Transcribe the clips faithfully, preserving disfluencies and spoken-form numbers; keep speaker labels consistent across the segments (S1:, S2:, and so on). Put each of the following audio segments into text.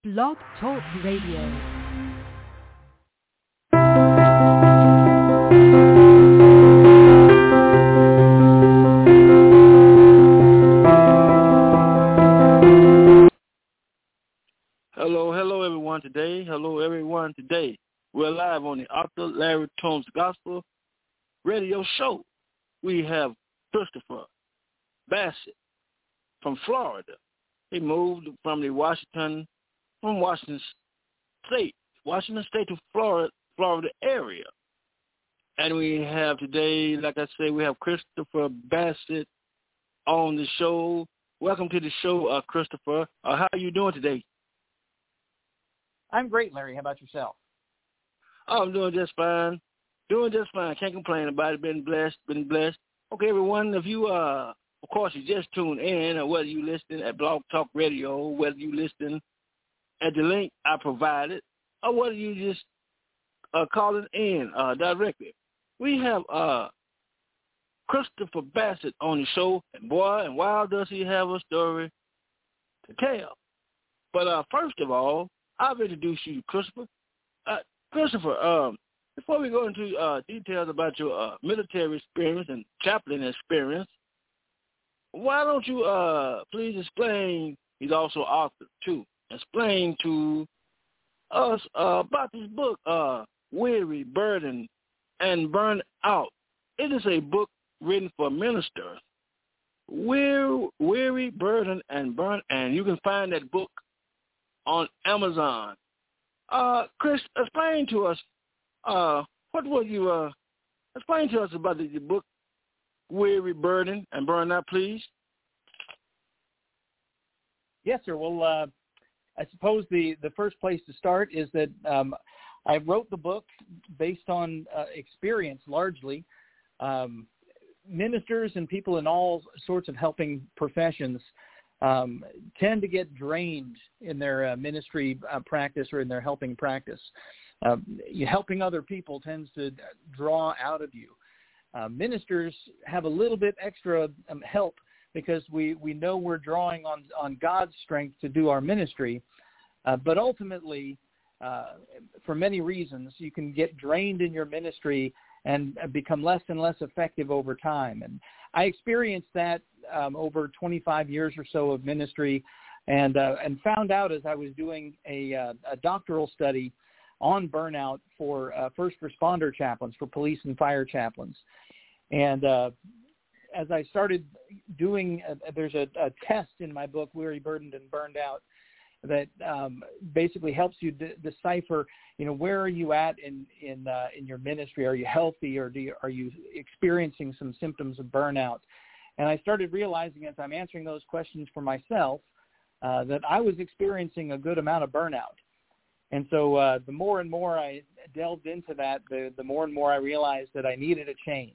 S1: Blog Talk Radio.
S2: Hello, hello everyone today. Hello everyone today. We're live on the Doctor Larry Toombs Gospel Radio Show. We have Christopher Bassett from Florida. He moved from the Washington, from Washington State, Washington State to Florida, Florida area. And we have today, like I said, we have Christopher Bassett on the show. Welcome to the show, uh, Christopher. Uh, how are you doing today?
S3: I'm great, Larry. How about yourself?
S2: Oh, I'm doing just fine. Doing just fine. Can't complain about it. Been blessed. Been blessed. Okay, everyone, if you, uh, of course, you just tuned in, or whether you listening at Blog Talk Radio, whether you listening at the link I provided, or whether you just uh, calling in uh, directly, we have uh, Christopher Bassett on the show, and boy, and wow, does he have a story to tell. But uh, first of all, I'll introduce you to Christopher. Uh, Christopher, um, before we go into uh, details about your uh, military experience and chaplain experience, why don't you uh, please explain, he's also author too, explain to us uh, about this book, uh, Weary, Burdened, and Burned Out. It is a book written for ministers. Weary, weary Burdened, and Burned, and you can find that book on Amazon. Uh, Chris, explain to us, uh, what would you, uh, explain to us about the, the book, Weary, Burdened, and Burned Out, please?
S3: Yes, sir. Well, uh, I suppose the, the first place to start is that um, I wrote the book based on uh, experience largely. Um, ministers and people in all sorts of helping professions um, tend to get drained in their uh, ministry uh, practice or in their helping practice. Uh, helping other people tends to draw out of you. Uh, ministers have a little bit extra um, help because we, we know we're drawing on, on God's strength to do our ministry. Uh, but ultimately, uh, for many reasons, you can get drained in your ministry and become less and less effective over time. And I experienced that um, over twenty-five years or so of ministry, and uh, and found out as I was doing a, uh, a doctoral study on burnout for uh, first responder chaplains, for police and fire chaplains. And uh, as I started doing, uh, there's a, a test in my book, Weary, Burdened, and Burned Out, that um, basically helps you de- decipher, you know, where are you at in in uh, in your ministry? Are you healthy, or do you, are you experiencing some symptoms of burnout? And I started realizing as I'm answering those questions for myself uh, that I was experiencing a good amount of burnout. And so uh, the more and more I delved into that, the, the more and more I realized that I needed a change.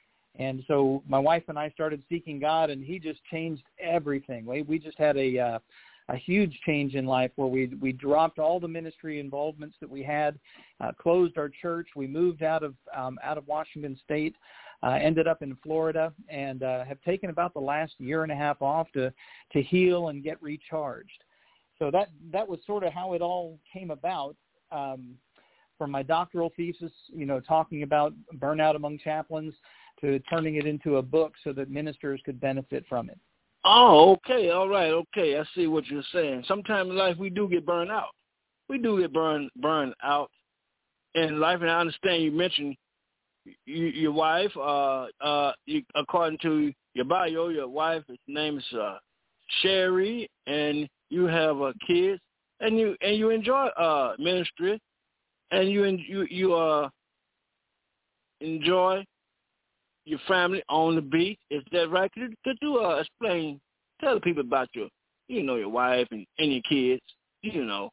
S3: And so my wife and I started seeking God, and he just changed everything. We, we just had a uh, a huge change in life where we we dropped all the ministry involvements that we had, uh, closed our church. We moved out of um, out of Washington State, uh, ended up in Florida, and uh, have taken about the last year and a half off to to heal and get recharged. So that that was sort of how it all came about. Um, from my doctoral thesis, you know, talking about burnout among chaplains, to turning it into a book so that ministers could benefit from it.
S2: Oh, okay, all right, okay. I see what you're saying. Sometimes in life we do get burned out. We do get burned burned out in life, and I understand you mentioned you, your wife. Uh, uh, you, according to your bio, your wife's name is uh, Sherry, and you have uh, kids, and you and you enjoy uh, ministry, and you you you uh enjoy your family on the beach. Is that right? Could, could you uh, explain, tell the people about your, you know, your wife and, and your kids, you know?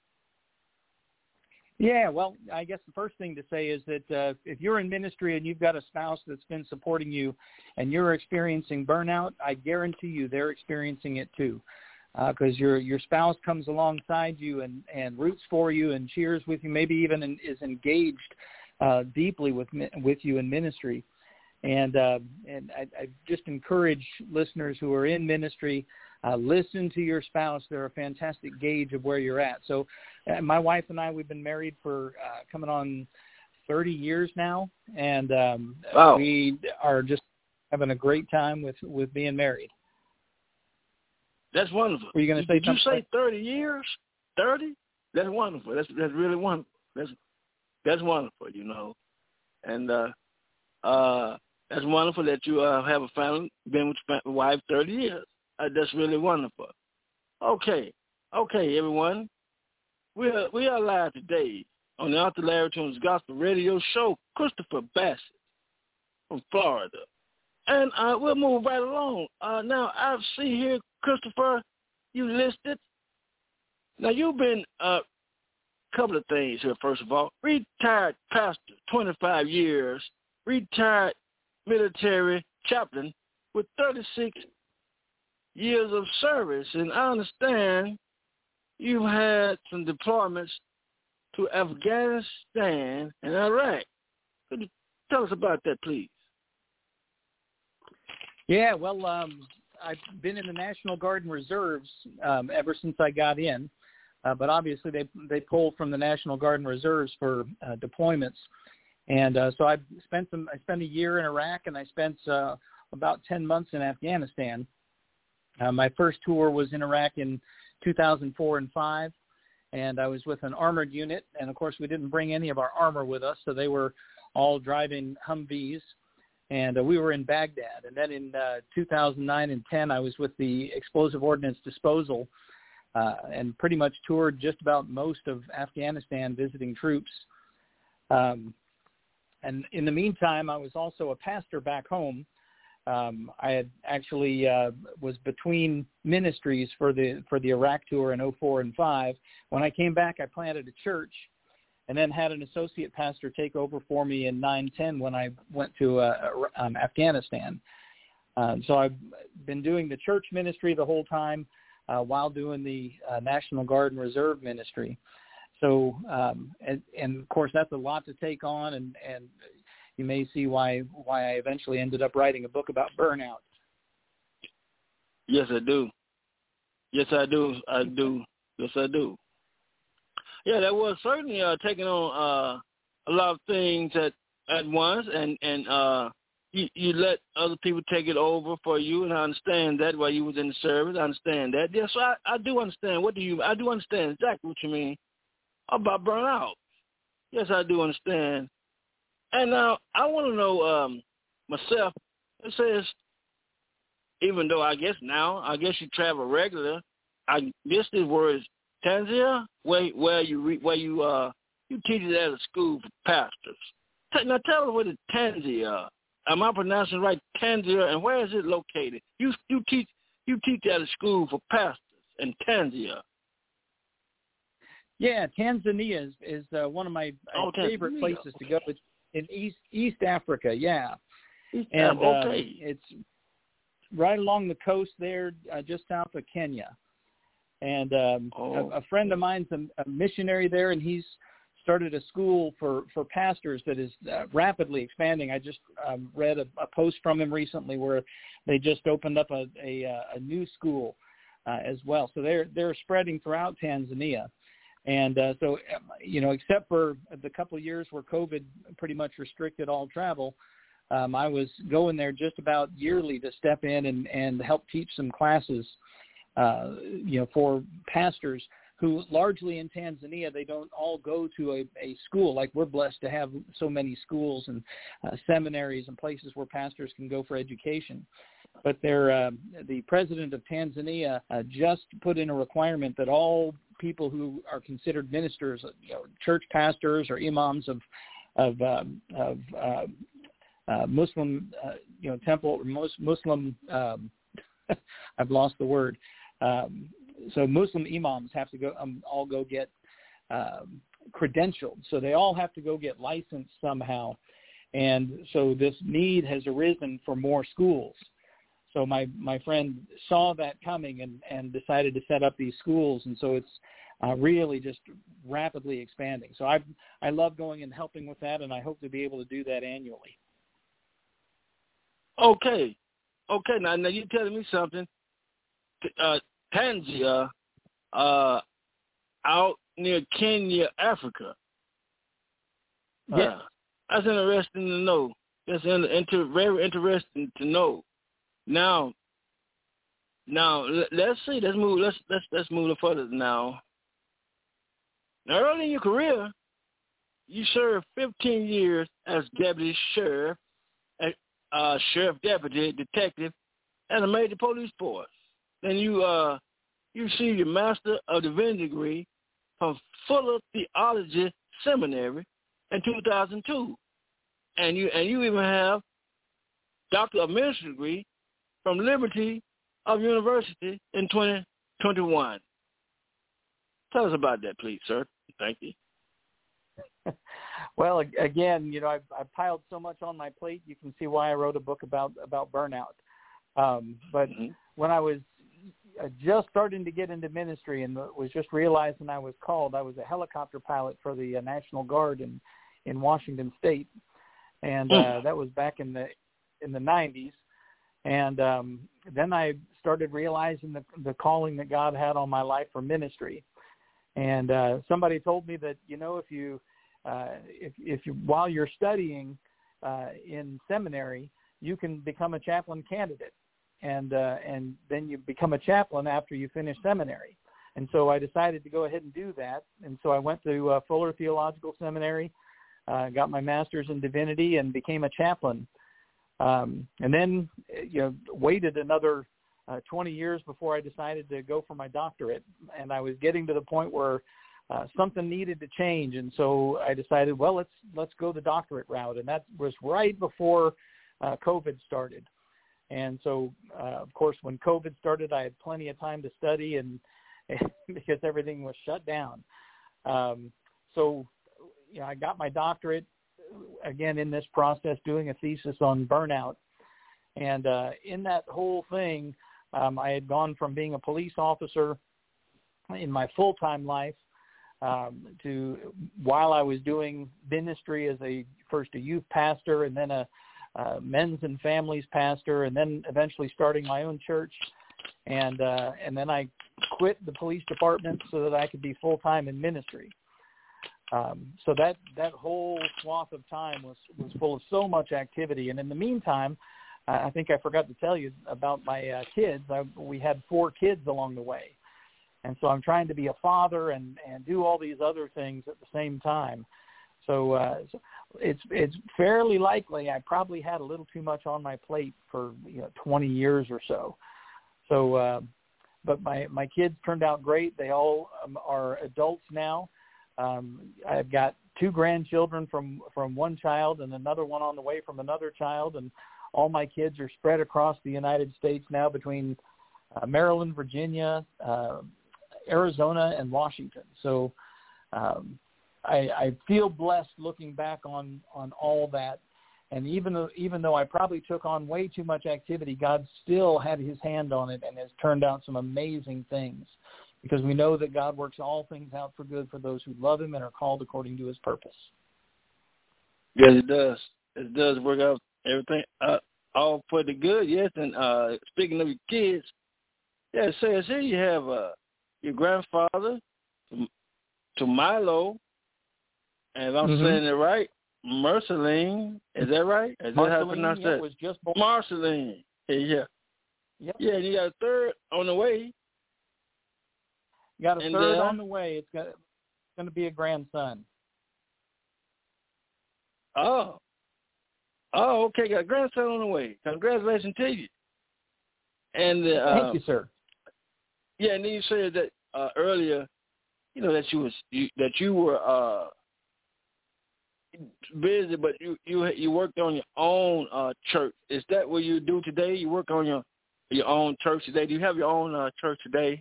S3: Yeah, well, I guess the first thing to say is that uh, if you're in ministry and you've got a spouse that's been supporting you and you're experiencing burnout, I guarantee you they're experiencing it too, because uh, your your spouse comes alongside you and, and roots for you and cheers with you, maybe even in, is engaged uh, deeply with with you in ministry. And uh, and I, I just encourage listeners who are in ministry Uh, listen to your spouse. They're a fantastic gauge of where you're at. So uh, my wife and I, we've been married for uh, coming on thirty years now, and um,
S2: wow.
S3: we are just having a great time with, with being married.
S2: That's wonderful.
S3: Were you going to say
S2: Did
S3: something?
S2: you say thirty years? thirty? That's wonderful. That's that's really wonderful. That's that's wonderful, you know. And uh, uh, that's wonderful that you uh, have a family, been with your wife thirty years. Uh, that's really wonderful. Okay, okay, everyone. We are we are live today on the Author Larry Tunes Gospel Radio Show. Christopher Bassett from Florida, and uh, we'll move right along. Uh, now I see here, Christopher, you listed. Now you've been a uh, couple of things here. First of all, retired pastor, twenty-five years, retired military chaplain with thirty-six years of service, and I understand you've had some deployments to Afghanistan and Iraq. Could you tell us about that, please?
S3: Yeah, well, um, I've been in the National Guard and Reserves um, ever since I got in, uh, but obviously they they pull from the National Guard and Reserves for uh, deployments, and uh, so I spent some I spent a year in Iraq, and I spent uh, about ten months in Afghanistan. Uh, my first tour was in Iraq in two thousand four and five, and I was with an armored unit, and of course we didn't bring any of our armor with us, so they were all driving Humvees, and uh, we were in Baghdad. And then in uh, two thousand nine and ten, I was with the Explosive Ordnance Disposal, uh, and pretty much toured just about most of Afghanistan visiting troops. Um, and in the meantime, I was also a pastor back home. Um, I had actually uh, was between ministries for the for the Iraq tour in oh four and five. When I came back, I planted a church, and then had an associate pastor take over for me in nine ten when I went to uh, um, Afghanistan. Um, so I've been doing the church ministry the whole time uh, while doing the uh, National Guard and Reserve ministry. So um, and, and of course that's a lot to take on, and and you may see why why I eventually ended up writing a book about burnout.
S2: Yes, I do. Yes, I do. I do. Yes, I do. Yeah, that was certainly uh, taking on uh, a lot of things at, at once, and and uh, you, you let other people take it over for you, and I understand that while you was in the service. I understand that. Yes, so I, I do understand. What do you? I do understand exactly what you mean about burnout. Yes, I do understand. And now I want to know um, myself. It says, even though I guess now, I guess you travel regular. I guess this word is Tanzania, where where you re, where you uh you teach it at a school for pastors. Now tell us what is Tanzania. Am I pronouncing it right? Tanzania, and where is it located? You you teach you teach at a school for pastors in Tanzania.
S3: Yeah, Tanzania is, is uh, one of my, my
S2: oh,
S3: favorite
S2: Tanzania.
S3: places
S2: Okay.
S3: to go. It's in East East Africa, yeah.
S2: East
S3: and
S2: Africa, okay.
S3: uh, it's right along the coast there, uh, just south of Kenya. And um,
S2: oh.
S3: a, a friend of mine's a, a missionary there, and he's started a school for, for pastors that is uh, rapidly expanding. I just um, read a, a post from him recently where they just opened up a, a, a new school uh, as well. So they're they're spreading throughout Tanzania. And uh, so, you know, except for the couple of years where COVID pretty much restricted all travel, um, I was going there just about yearly to step in and, and help teach some classes, uh, you know, for pastors who largely in Tanzania, they don't all go to a, a school. Like we're blessed to have so many schools and uh, seminaries and places where pastors can go for education. But they're, uh, the president of Tanzania uh, just put in a requirement that all people who are considered ministers, you know, church pastors or imams of of, um, of uh, uh, Muslim, uh, you know, temple or most Muslim, um, I've lost the word. Um, so Muslim imams have to go, um, all go get um, credentialed. So they all have to go get licensed somehow. And so this need has arisen for more schools. So my, my friend saw that coming and, and decided to set up these schools, and so it's uh, really just rapidly expanding. So I I love going and helping with that, and I hope to be able to do that annually.
S2: Okay, okay. Now, now you're telling me something. uh, Tanzania, uh, out near Kenya, Africa.
S3: Yes.
S2: Uh, that's interesting to know. That's in, inter, very interesting to know. Now, now let's see. Let's move. Let's let's let's move further now. Now, early in your career, you served fifteen years as deputy sheriff, uh, sheriff deputy, detective, and a major police force. Then you uh, you received your Master of Divinity degree from Fuller Theology Seminary in two thousand two, and you and you even have Doctor of Ministry degree from Liberty of University in twenty twenty-one. Tell us about that, please, sir. Thank you.
S3: Well, again, you know, I've, I've piled so much on my plate. You can see why I wrote a book about about burnout. Um, but mm-hmm. when I was just starting to get into ministry and was just realizing I was called, I was a helicopter pilot for the uh, National Guard in, in Washington State, and uh, that was back in the in the nineties. And um, then I started realizing the, the calling that God had on my life for ministry. And uh, somebody told me that, you know, if you, uh, if, if you, while you're studying uh, in seminary, you can become a chaplain candidate, and uh, and then you become a chaplain after you finish seminary. And so I decided to go ahead and do that. And so I went to uh, Fuller Theological Seminary, uh, got my master's in divinity, and became a chaplain. Um, and then, you know, waited another Uh, twenty years before I decided to go for my doctorate, and I was getting to the point where uh, something needed to change, and so I decided, well, let's let's go the doctorate route, and that was right before uh, COVID started. And so, uh, of course, when COVID started, I had plenty of time to study, and, and because everything was shut down. Um, so, you know, I got my doctorate again in this process, doing a thesis on burnout, and uh, in that whole thing. Um, I had gone from being a police officer in my full-time life um, to while I was doing ministry as a first a youth pastor and then a, a men's and families pastor, and then eventually starting my own church. And uh, and then I quit the police department so that I could be full-time in ministry. Um, so that, that whole swath of time was, was full of so much activity. And in the meantime, I think I forgot to tell you about my uh, kids. I, we had four kids along the way. And so I'm trying to be a father and, and do all these other things at the same time. So, uh, so it's it's fairly likely I probably had a little too much on my plate for you know twenty years or so. So, uh, but my, my kids turned out great. They all um, are adults now. Um, I've got two grandchildren from, from one child and another one on the way from another child, and all my kids are spread across the United States now between uh, Maryland, Virginia, uh, Arizona, and Washington. So um, I, I feel blessed looking back on, on all that. And even though, even though I probably took on way too much activity, God still had his hand on it and has turned out some amazing things, because we know that God works all things out for good for those who love him and are called according to his purpose.
S2: Yes, it does. It does work out. Everything uh, all for the good, yes. And uh, speaking of your kids, yeah, it says here you have uh, your grandfather, to Milo, and if I'm mm-hmm. saying it right, Marceline. Is that right? Is that how I pronounce
S3: yeah,
S2: that?
S3: Was just born.
S2: Marceline. Yeah, yeah.
S3: Yep.
S2: Yeah, and you got a third on the way.
S3: You got a
S2: and,
S3: third
S2: uh,
S3: on the way. It's, got, it's going to be a grandson.
S2: Oh. Oh, okay. Got a grandson on the way. Congratulations to you. And uh,
S3: thank you, sir.
S2: Yeah, and then you said that uh, earlier, you know, that you was you, that you were uh, busy, but you you you worked on your own uh, church. Is that what you do today? You work on your your own church today. Do you have your own uh, church today?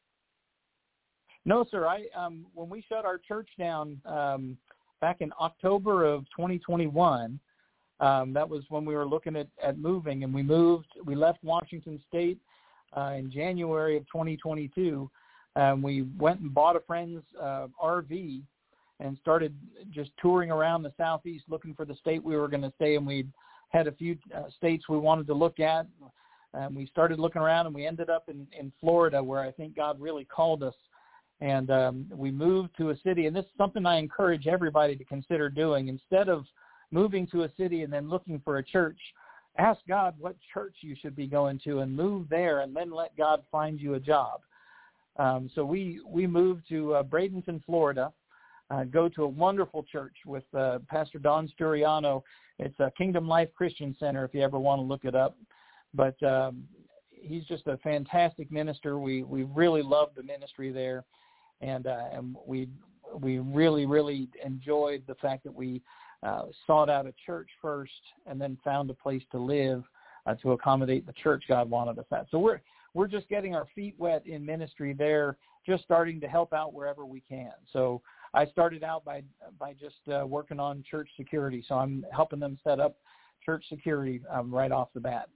S3: No, sir. I um, when we shut our church down um, back in October of twenty twenty-one. Um, that was when we were looking at, at moving, and we moved. We left Washington State uh, in January of twenty twenty-two. Um, we went and bought a friend's uh, R V and started just touring around the Southeast looking for the state we were going to stay in. We had a few uh, states we wanted to look at. And we started looking around, and we ended up in, in Florida, where I think God really called us. And um, we moved to a city, and this is something I encourage everybody to consider doing. Instead of moving to a city and then looking for a church, ask God what church you should be going to and move there, and then let God find you a job. Um, so we, we moved to uh, Bradenton, Florida, uh, go to a wonderful church with uh, Pastor Don Sturiano. It's a Kingdom Life Christian Center, if you ever want to look it up. But um, he's just a fantastic minister. We we really love the ministry there, and uh, and we we really really enjoyed the fact that we uh, sought out a church first, and then found a place to live uh, to accommodate the church God wanted us at. So we're we're just getting our feet wet in ministry there, just starting to help out wherever we can. So I started out by by just uh, working on church security. So I'm helping them set up church security um, right off the bat.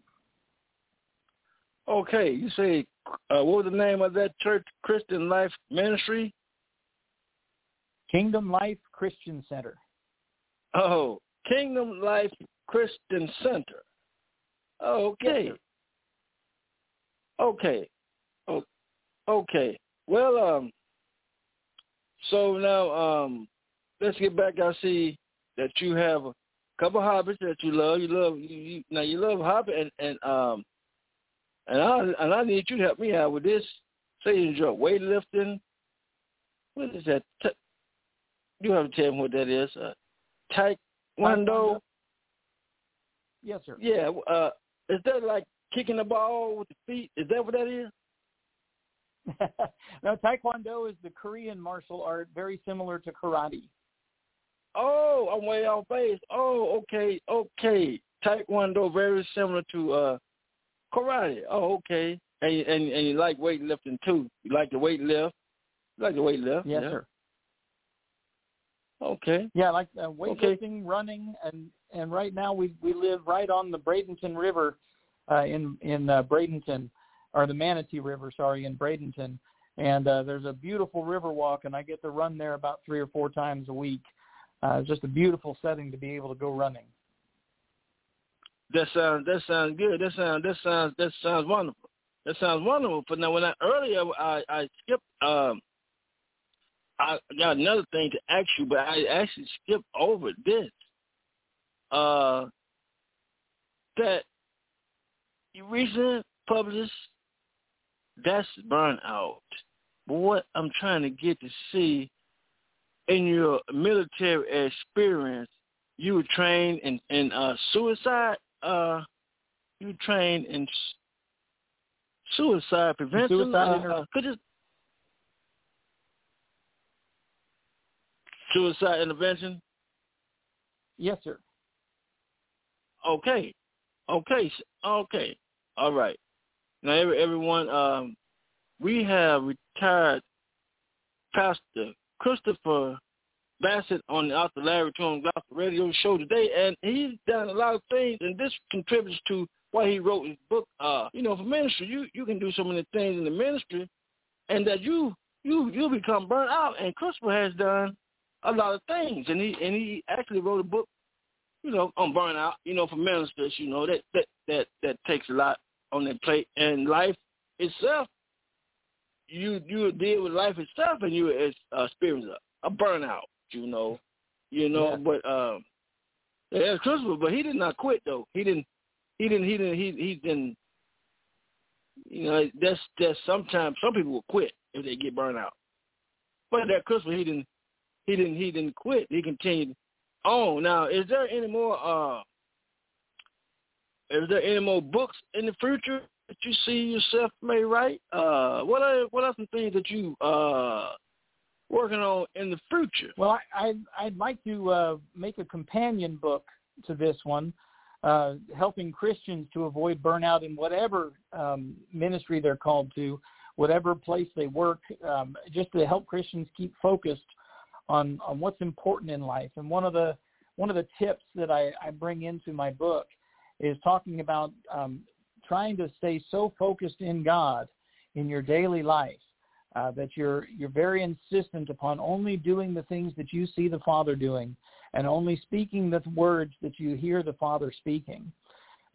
S2: Okay, you say, uh, what was the name of that church, Christian Life Ministry?
S3: Kingdom Life Christian Center.
S2: Oh, Kingdom Life Christian Center. Oh, okay.
S3: Yes,
S2: okay. Oh, okay. Well, um, so now um, let's get back. I see that you have a couple hobbies that you love. You love you, you now. You love hobby and and um. And I and I need you to help me out with this. Say you enjoy weightlifting. What is that? T- you have to tell me what that is. Uh, taekwondo.
S3: Taekwondo. Yes, sir.
S2: Yeah. Uh, is that like kicking the ball with the feet? Is that what that is?
S3: No, Taekwondo is the Korean martial art, very similar to karate.
S2: Oh, I'm way off base. Oh, okay, okay. Taekwondo, very similar to uh, karate. Oh, okay. And, and and you like weightlifting too. You like the weight lift. You like the weight lift.
S3: Yes,
S2: yeah.
S3: sir.
S2: Okay.
S3: Yeah, I like uh, weightlifting,
S2: okay.
S3: running, and, and right now we we live right on the Bradenton River uh, in in uh, Bradenton, or the Manatee River, sorry, in Bradenton. And uh, there's a beautiful river walk, and I get to run there about three or four times a week. Uh, it's just a beautiful setting to be able to go running.
S2: That sounds that sounds good. That sounds that sounds that sounds wonderful. That sounds wonderful. But now, when I earlier I I skipped. Um, I got another thing to ask you, but I actually skipped over this. Uh, that you recently published That's Burnout. But what I'm trying to get to see, in your military experience, you were trained in, in uh, suicide. Uh, you were trained in suicide prevention.
S3: Suicide
S2: uh,
S3: inter-
S2: uh, could you, suicide intervention.
S3: Yes, sir.
S2: Okay, okay, okay. All right. Now, every, everyone, um, we have retired Pastor Christopher Bassett on the Author Larry Tune Gospel Radio Show today, and he's done a lot of things, and this contributes to why he wrote his book. Uh, you know, for ministry, you, you can do so many things in the ministry, and that you you you become burnt out. And Christopher has done a lot of things, and he and he actually wrote a book, you know, on burnout. You know, for ministers, you know, that that that that takes a lot on their plate, and life itself. You you deal with life itself, and you experience a, a burnout. You know, you know,
S3: Yeah.
S2: but um, yeah, Christopher, but he did not quit though. He didn't. He didn't. He didn't. He he didn't. You know, that's that's sometimes some people will quit if they get burned out. But that Christopher, he didn't. He didn't. He didn't quit. He continued on. Now, is there any more? Uh, is there any more books in the future that you see yourself may write? Uh, what are what are some things that you uh working on in the future?
S3: Well, I, I'd, I'd like to uh, make a companion book to this one, uh, helping Christians to avoid burnout in whatever um, ministry they're called to, whatever place they work, um, just to help Christians keep focused on, on what's important in life. And one of the one of the tips that I, I bring into my book is talking about um, trying to stay so focused in God in your daily life Uh, that you're you're very insistent upon only doing the things that you see the Father doing, and only speaking the words that you hear the Father speaking.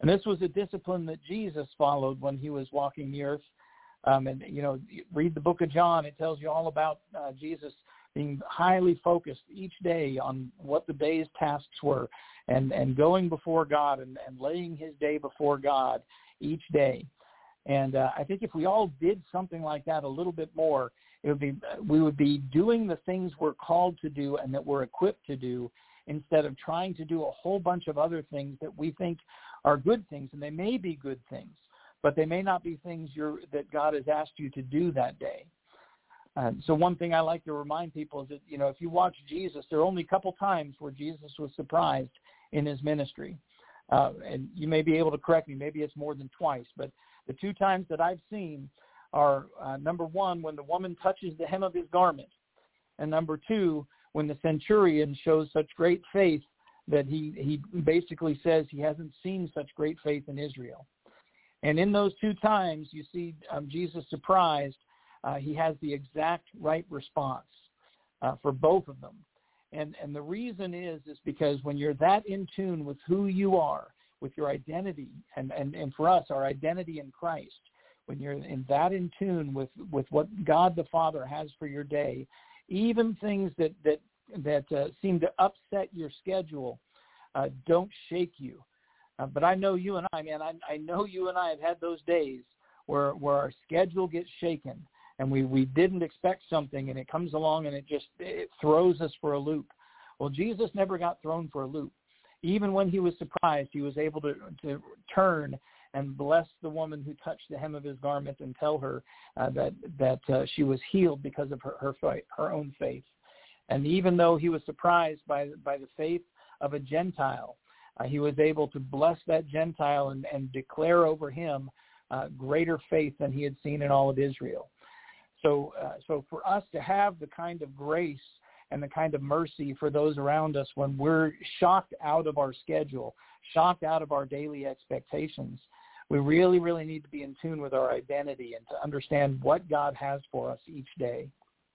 S3: And this was a discipline that Jesus followed when he was walking the earth. Um, and, you know, read the book of John. It tells you all about uh, Jesus being highly focused each day on what the day's tasks were and, and going before God and, and laying his day before God each day. And uh, I think if we all did something like that a little bit more, it would be we would be doing the things we're called to do and that we're equipped to do instead of trying to do a whole bunch of other things that we think are good things, and they may be good things, but they may not be things you're, that God has asked you to do that day. Uh, so one thing I like to remind people is that, you know, if you watch Jesus, there are only a couple times where Jesus was surprised in his ministry. Uh, and you may be able to correct me. Maybe it's more than twice. But the two times that I've seen are, uh, number one, when the woman touches the hem of his garment. And number two, when the centurion shows such great faith that he, he basically says he hasn't seen such great faith in Israel. And in those two times, you see um, Jesus surprised. Uh, he has the exact right response uh, for both of them. And and the reason is, is because when you're that in tune with who you are, with your identity, and, and, and for us, our identity in Christ, when you're in that in tune with, with what God the Father has for your day, even things that, that, that uh, seem to upset your schedule uh, don't shake you. Uh, but I know you and I, man, I, I know you and I have had those days where where our schedule gets shaken and we, we didn't expect something and it comes along and it just it throws us for a loop. Well, Jesus never got thrown for a loop. Even when he was surprised, he was able to, to turn and bless the woman who touched the hem of his garment and tell her uh, that that uh, she was healed because of her her, faith, her own faith. And even though he was surprised by by the faith of a Gentile, uh, he was able to bless that Gentile and, and declare over him uh, greater faith than he had seen in all of Israel. So, uh, so for us to have the kind of grace and the kind of mercy for those around us when we're shocked out of our schedule, shocked out of our daily expectations, we really, really need to be in tune with our identity and to understand what God has for us each day.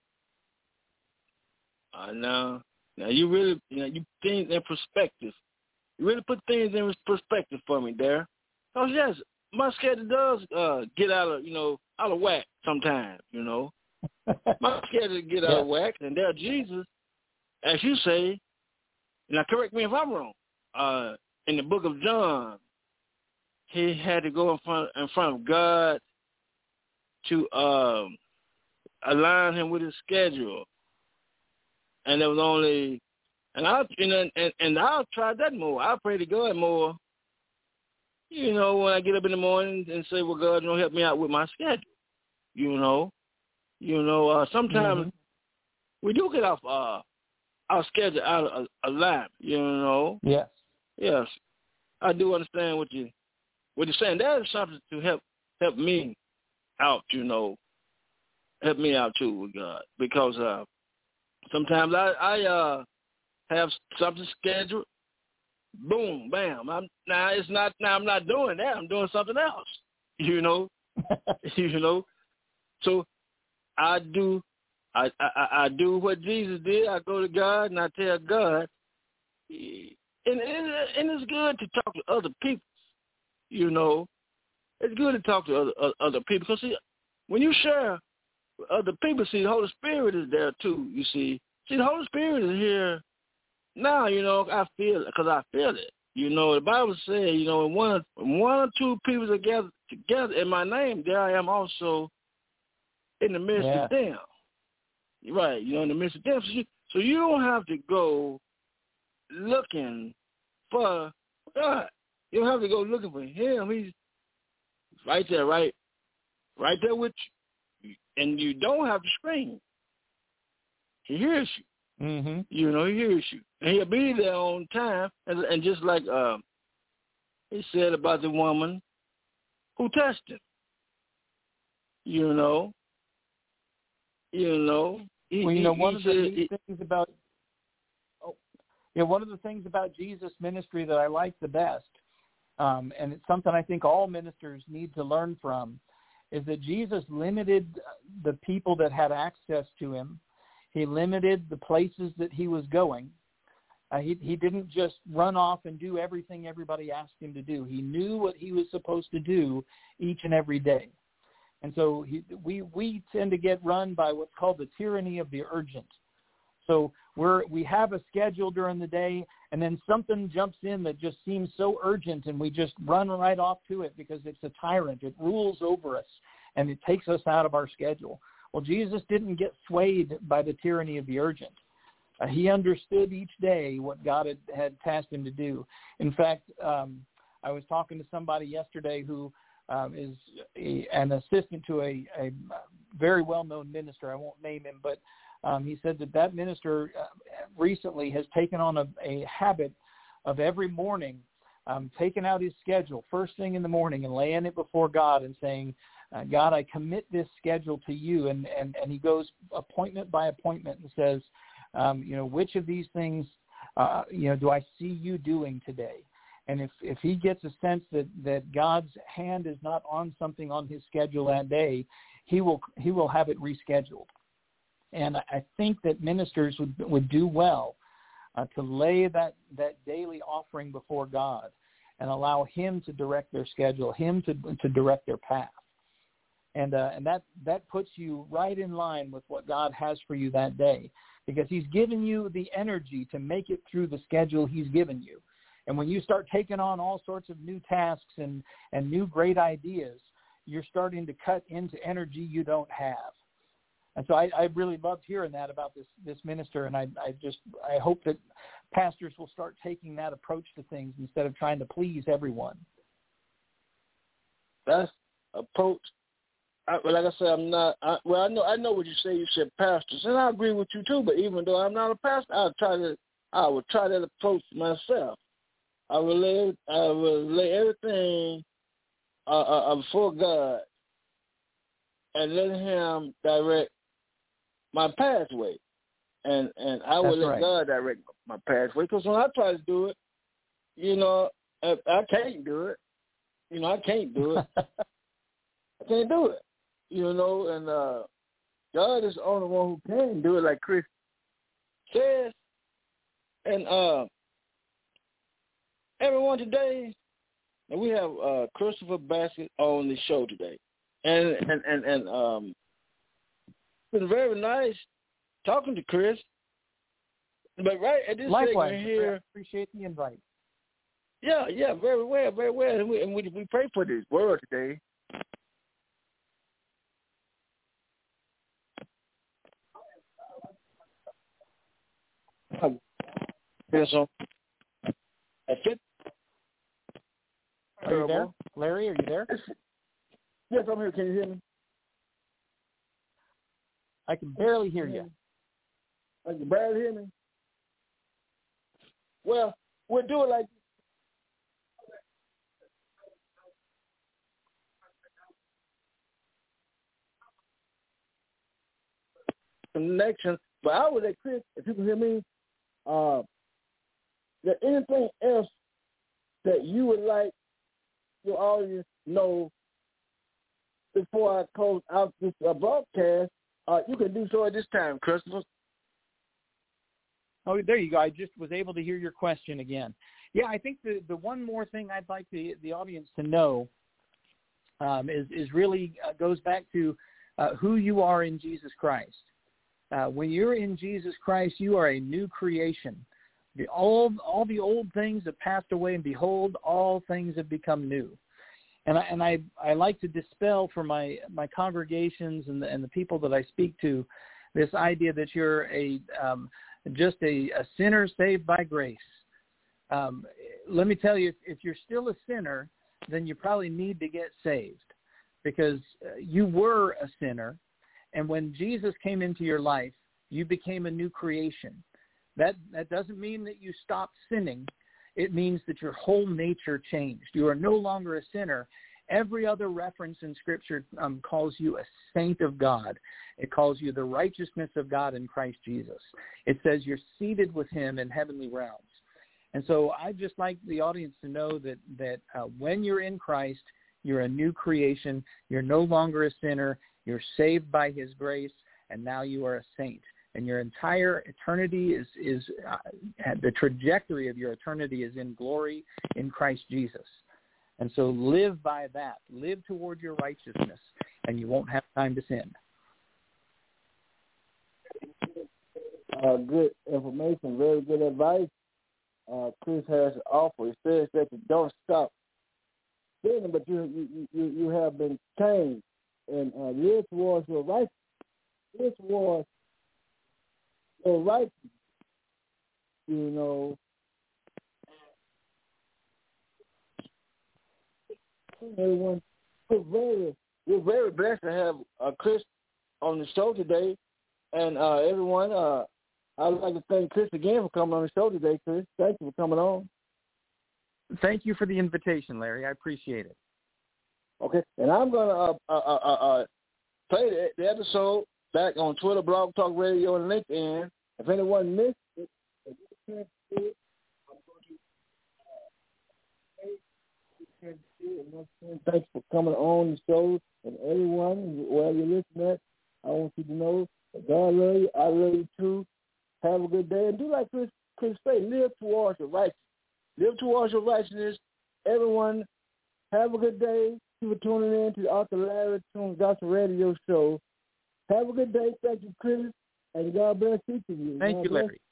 S2: I know. Now you really, you know, you things in perspective. You really put things in perspective for me there. Oh yes, my schedule does uh, get out of, you know, out of whack sometimes. You know, my schedule get out yeah. of whack, and there Jesus, as you say, now correct me if I'm wrong. Uh, in the book of John, he had to go in front in front of God to um, align him with his schedule. And there was only, and I and and, and I'll try that more. I'll pray to God more. You know, when I get up in the morning and say, "Well, God, you know, help me out with my schedule." You know, you know. Uh, sometimes mm-hmm. we do get off uh, our schedule out of alignment. You know.
S3: Yes.
S2: Yes, I do understand what you what you're saying. That is something to help help me out. You know, help me out too with God, because. Uh, Sometimes I, I uh, have something scheduled. Boom, bam. I'm, now it's not. Now I'm not doing that. I'm doing something else. You know, you know. So I do. I, I I do what Jesus did. I go to God and I tell God. And, and and it's good to talk to other people. You know, it's good to talk to other other people, because see, when you share. Other people, see, the Holy Spirit is there too, you see. See, the Holy Spirit is here now, you know, I feel it, because I feel it. You know, the Bible says, you know, when one, when one or two people together together in my name, there I am also in the midst yeah. of them. Right, you know, in the midst of them. So you, so you don't have to go looking for God. You don't have to go looking for him. He's right there, right, right there with you. And you don't have to scream. He hears you.
S3: Mm-hmm.
S2: You know, he hears you. And he'll be there on time. And, and just like uh, he said about the woman who touched him. You know. You know. He,
S3: well, you know,
S2: he,
S3: one
S2: he
S3: of the
S2: said,
S3: neat things about oh, you know, one of the things about Jesus' ministry that I like the best, um, and it's something I think all ministers need to learn from, is that Jesus limited the people that had access to him. He limited the places that he was going. Uh, he he didn't just run off and do everything everybody asked him to do. He knew what he was supposed to do each and every day. And so he, we we tend to get run by what's called the tyranny of the urgent. So we're we have a schedule during the day, and then something jumps in that just seems so urgent, and we just run right off to it because it's a tyrant. It rules over us, and it takes us out of our schedule. Well, Jesus didn't get swayed by the tyranny of the urgent. Uh, he understood each day what God had, had tasked him to do. In fact, um, I was talking to somebody yesterday who um, is a, an assistant to a, a very well-known minister. I won't name him, but um, he said that that minister uh, recently has taken on a, a habit of every morning um, taking out his schedule first thing in the morning and laying it before God and saying, uh, God, I commit this schedule to you. And, and, and he goes appointment by appointment and says, Um, you know, which of these things, uh, you know, do I see you doing today? And if, if he gets a sense that, that God's hand is not on something on his schedule that day, he will he will have it rescheduled. And I think that ministers would would do well uh, to lay that, that daily offering before God and allow him to direct their schedule, him to to direct their path. And uh, and that, that puts you right in line with what God has for you that day, because he's given you the energy to make it through the schedule he's given you. And when you start taking on all sorts of new tasks and, and new great ideas, you're starting to cut into energy you don't have. And so I, I really loved hearing that about this, this minister, and I, I just I hope that pastors will start taking that approach to things instead of trying to please everyone.
S2: That's approach. I, like I said, I'm not. I, well, I know. I know what you say. You said pastors, and I agree with you too. But even though I'm not a pastor, I'll try to. I would try that approach myself. I will lay. I will lay everything uh, uh, before God, and let Him direct my pathway, and and I will
S3: That's
S2: let
S3: right.
S2: God direct my pathway. Because when I try to do it, you know, I, I can't do it. You know, I can't do it. I can't do it. You know, and uh, God is the only one who can do it, like Chris says. And uh, everyone today, and we have uh, Christopher Bassett on the show today, and and and, and um, it's been very nice talking to Chris. But right at this
S3: Likewise,
S2: segment here,
S3: I appreciate the invite.
S2: Yeah, yeah, very well, very well, and we and we, we pray for this world today. Yes, sir. That's it.
S3: Are you there? Larry, are you there?
S2: Yes, I'm here. Can you hear me?
S3: I can barely hear you.
S2: I can barely hear me? Well, we'll do it like connection. But I would let Chris, if you can hear me, uh, is there anything else that you would like your audience to know before I close out this uh, broadcast? Uh, you can do so at this time, Christopher.
S3: Oh, there you go. I just was able to hear your question again. Yeah, I think the, the one more thing I'd like the, the audience to know um, is, is really uh, goes back to uh, who you are in Jesus Christ. Uh, when you're in Jesus Christ, you are a new creation. The, all, all the old things have passed away, and behold, all things have become new. And I, and I, I like to dispel for my, my congregations and the, and the people that I speak to this idea that you're a um, just a, a sinner saved by grace. Um, let me tell you, if, if you're still a sinner, then you probably need to get saved, because uh, you were a sinner, and when Jesus came into your life, you became a new creation. That that doesn't mean that you stopped sinning. It means that your whole nature changed. You are no longer a sinner. Every other reference in Scripture um, calls you a saint of God. It calls you the righteousness of God in Christ Jesus. It says you're seated with him in heavenly realms. And so I'd just like the audience to know that, that uh, when you're in Christ, you're a new creation. You're no longer a sinner. You're saved by his grace, and now you are a saint. and your entire eternity is is uh, the trajectory of your eternity is in glory in Christ Jesus. And so live by that. Live toward your righteousness, and you won't have time to sin.
S2: Uh, good information, very good advice. Uh, Chris has to offer. He says that you don't stop sinning, but you you, you, you have been changed and uh, live towards your righteousness. Live towards your righteousness. You know, everyone, we're very, we're very blessed to have uh, Chris on the show today, and uh, everyone. Uh, I'd like to thank Chris again for coming on the show today, Chris. Thank you for coming on.
S3: Thank you for the invitation, Larry. I appreciate it.
S2: Okay, and I'm going to uh, uh, uh, uh, play the, the episode back on Twitter, Blog Talk Radio, and LinkedIn. If anyone missed it, if you can't see it, I'm going to say, thanks for coming on the show, and everyone, wherever you're listening at, I want you to know that God loves you, I love you too. Have a good day, and do like Chris, Chris say, live towards your righteousness. Live towards your righteousness. Everyone, have a good day. Thank you for tuning in to the Author Larry Tune Gospel Radio Show. Have a good day. Thank you, Chris, and God bless each of you.
S3: Thank
S2: God
S3: you,
S2: bless.
S3: Larry.